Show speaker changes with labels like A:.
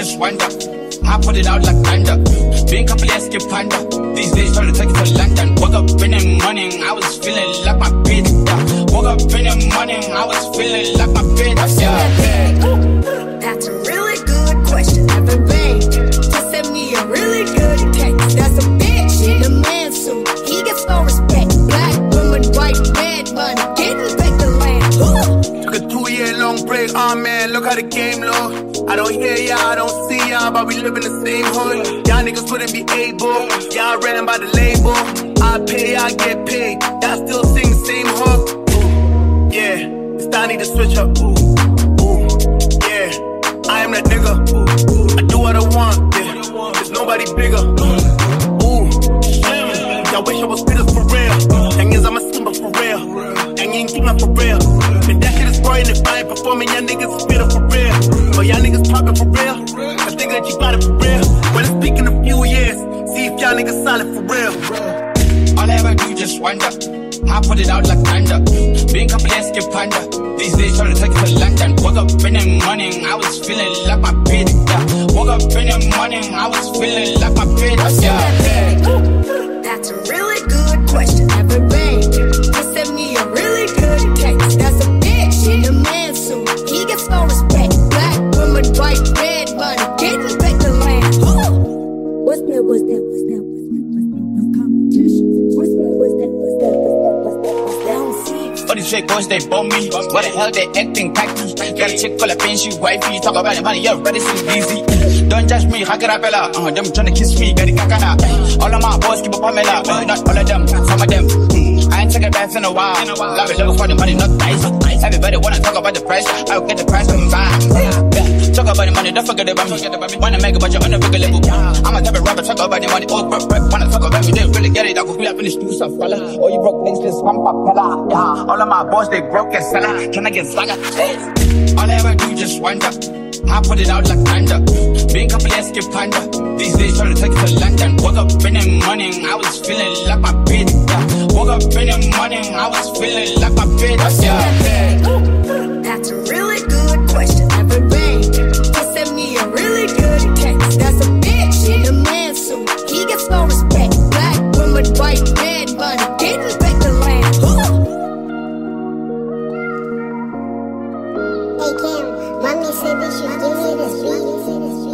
A: just wonder. I put it out like thunder. Being couple years skip panda. These days trying to take it to London. Woke up in the morning, I was feeling like my bitch. Yeah. Woke up in the morning, I was feeling like my bitch. Yeah.
B: That's a really good question. Ever been? Just send me a really good text. That's a bitch in a man suit. He gets no respect. Black woman, white man, money, getting back the land.
C: Took a 2-year-long break, oh man, look how the game look. I don't hear y'all, I don't see y'all, but we live in the same hood. Y'all niggas wouldn't be able, y'all ran by the label. I pay, I get paid, y'all still sing the same hook. Ooh, yeah, it's time I need to switch up. Ooh, ooh, yeah, I am that nigga. Ooh, I do what I want, yeah, there's nobody bigger. Ooh, y'all wish I was bitter for real. Thing is, I'm a simple for real. And you ain't keep my for real. And that shit is boring if I ain't performing, y'all niggas is bitter for real. But y'all niggas poppin' for real. I think that you got it for real. Well, it's been a few years. See if y'all niggas solid for real.
A: All I ever do just wonder. I put it out like thunder. Being couple years skip panda. These days trying to take it to London. Woke up in the morning, I was feeling like my bitch. Yeah. Woke up in the morning, I was feeling like my bitch. Yeah.
B: That's a really good question. Ever been? Just send me a really good text. That's a bitch in a man suit. He gets no respect. Black woman, white man, money, getting back the land. What's that? What's that? What's that?
A: All these fake boys, they bone me. Why the hell they acting cocky? Got a chick full of pain, she wifey. Talk about the money, yeah, ready, so easy. Don't judge me, Hakarabella. Them tryna kiss me, got the kakana. All of my boys keep a Pamela, but not all of them, some of them. I ain't taking baths in a while. Love it, looking for the money, not dice. Everybody wanna talk about the price. I'll get the price from mine. Talk about the money, don't forget about me. Wanna make a budget on a bigger level. I'm a type of rapper, talk about the money. Oh, rap, wanna talk about me, didn't really get it. I could feel I finished do some fella. Oh, you broke things, this I'm papella. Yeah, all of my boys, they broke as seller. Can I get saga? All I ever do just wonder. I put it out like thunder. Being couple years skip panda. These days trying to take it to London. Woke up in the morning, I was feeling like my bitch. Yeah. Woke up in the morning, I was feeling like my bitch. Yeah.
B: That's a really good question. Ever been? Just send me a really good text. That's a bitch in a man suit. He gets no respect. Black woman, white man, money, getting back the land.
D: Hey Cam, mommy said they should give me this beat.